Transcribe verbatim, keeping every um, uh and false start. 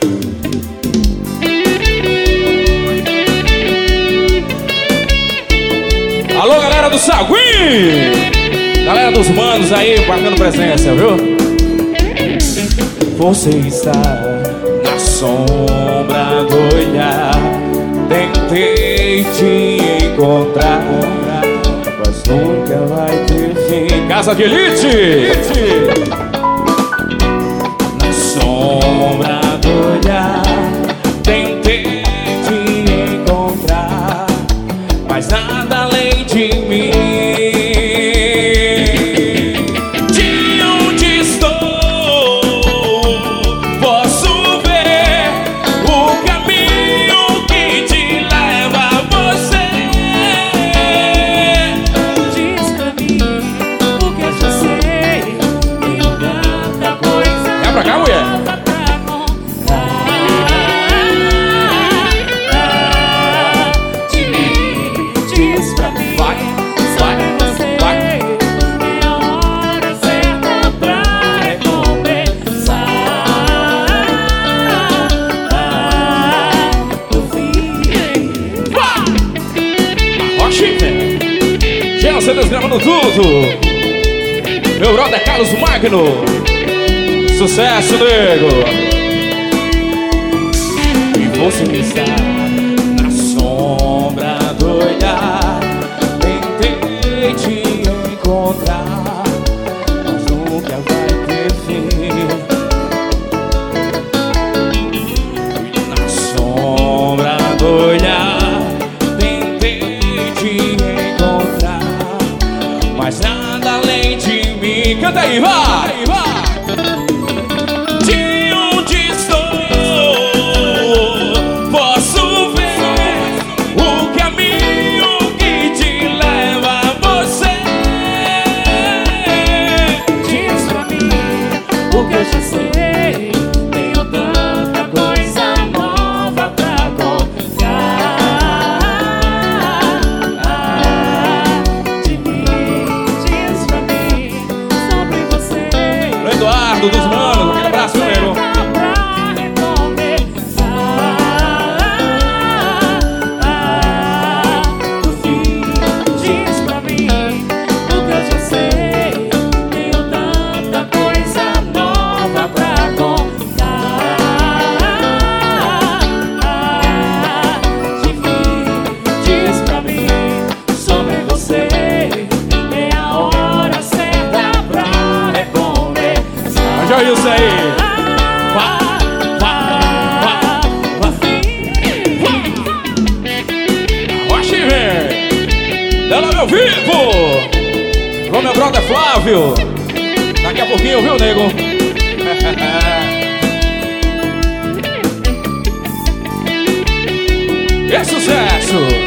Alô, galera do Sagui! Galera dos manos aí, marcando presença, viu? Você está na sombra do olhar. Tentei te encontrar, mas nunca vai ter fim. Casa de Elite! Na sombra do olhar, tentei te encontrar, mas nada além de mim. De onde estou, posso ver o caminho que te leva a você. Diz pra mim o que eu já sei. Tenho tanta coisa. É pra cá, mulher? Você desgravando tudo. Meu brother Carlos Magno. Sucesso, nego. E você está na sombra do olhar. Tentei te encontrar, mas nunca vai ter fim. Na sombra do olhar, tentei te encontrar, mas nada além de mim. Canta aí, vai, vai. De onde estou, posso ver o caminho que te leva a você. Diz pra mim o que eu já sei. Tenho tanta coisa nova pra contar. De mim, diz pra mim sobre você. Eduardo dos Manos, aquele abraço, meu nego. Diz pra mim o que eu já sei. Tenho tanta coisa nova pra contar. De mim, diz pra mim sobre você. É a hora certa pra recomeçar. Mas olha isso aí. Vá, vá, vá, vá. Oxi, velho. Dela meu vivo. Com meu brother Flávio. Daqui a pouquinho, viu, nego? Que sucesso!